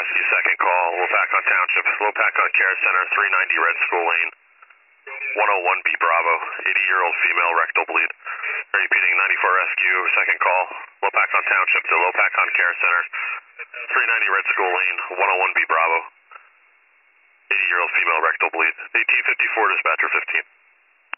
Rescue, second call, Lopakon Township, Lopakon Care Center, 390 Red School Lane, 101B Bravo, 80-year-old female rectal bleed. Repeating 94 Rescue, second call, Lopakon Township to Lopakon Care Center, 390 Red School Lane, 101B Bravo, 80-year-old female rectal bleed. 1854 dispatcher 15.